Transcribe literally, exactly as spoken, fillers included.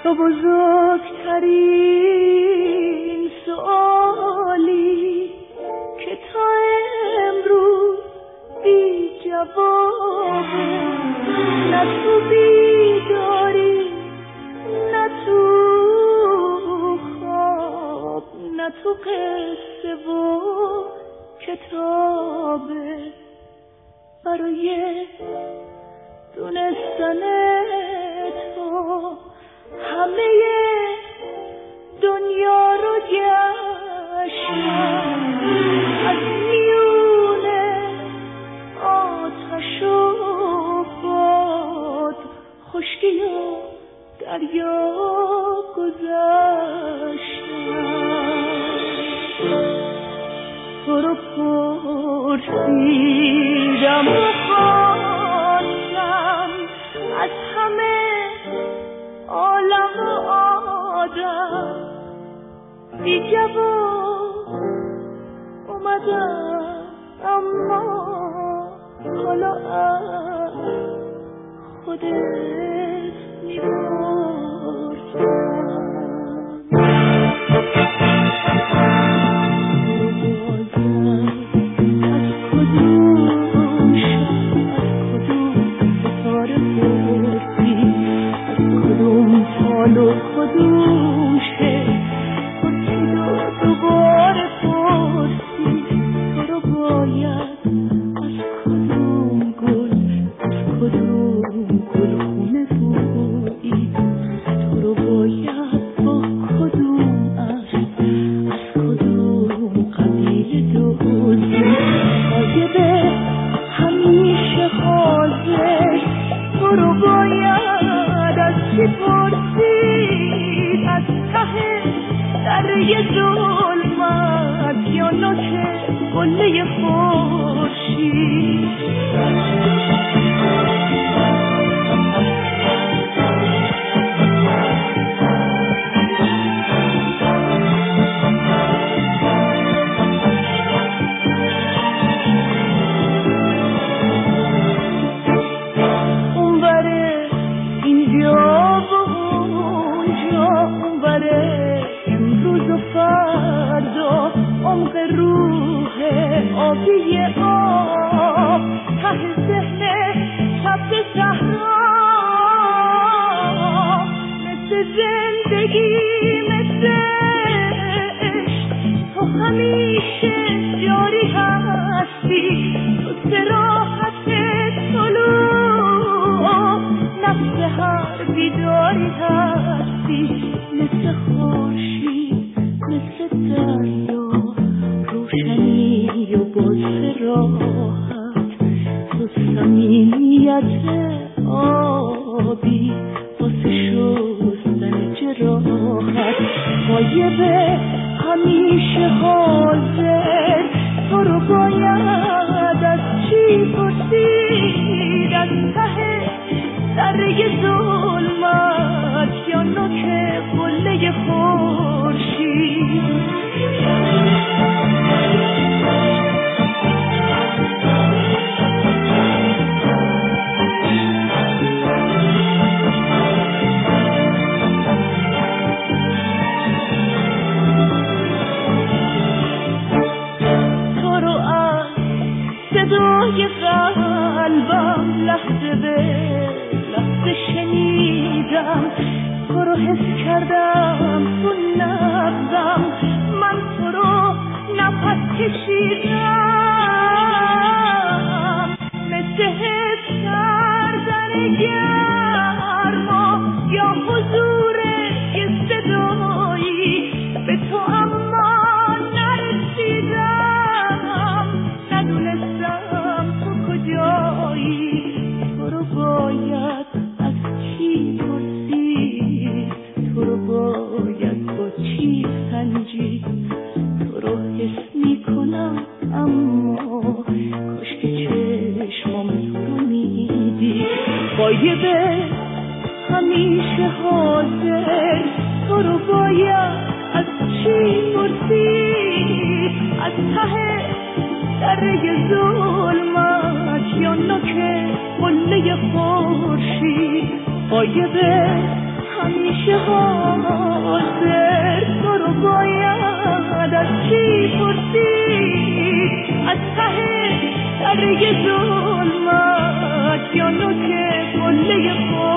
تو بزرگترین سوالی که تا امروز بی جوابه، نه تو بیداری نه تو خواب نه تو قصه و کتابه. برای دونستن تو همه دنیا رو گشتم، از میونه آتش و باد، خشکی و دریا گذشتم. تو رو پرسیدم و خواستم از همه عالم و آدم، بی جواب اومدم اما حالا از خودت میپرسم. و کدوم شد پرسید و دوباره پرسید. تو رو باید از کدوم گل از کدوم گلخونه بودی، تو رو باید با کدوم اسب از کدوم قبیله دوزی. غایبه همیشه حاضر، تو رو باید از چی پرسید؟ از ته دره ظلمت یا نوک قله خورشید؟ عمق روح آبی آب، ته ذهن شب صحرا، مثل زندگی مثل عشق تو همیشه جاری هستی. تو صراحت طلوع نفس هر بیداری هستی، مثل خورشید مثل دریا، روشنی و باز راحت. تو صمیمیت آبی واسه شستن جراحت. غایبه همیشه حاضر، تو رو باید از چی پرسید؟ از ته دره ظلمت یا نوک قله خورشید؟ تو رو از صدای قلبم لحظه به لحظه شنیدم، تو رو حس کردم تو نبضم، من تو رو نفس کشیدم، مثل حس کردن گرما یا حضور یه صدایی به تو، اما نرسیدم، ندونستم تو کجایی. تو رو باید از چی پرسید؟ تو رو باید با چی سنجید؟ تو رو حس میکنم اما کاش که چشمام تو رو میدید. غایبه همیشه حاضر، تو رو باید از چی پرسید؟ از ته دره ظلمت یا نوک قله خورشید؟ غایبه همیشه حاضر تو رو باید از چی پرسید از ته دره ظلمت یا نوک قله خود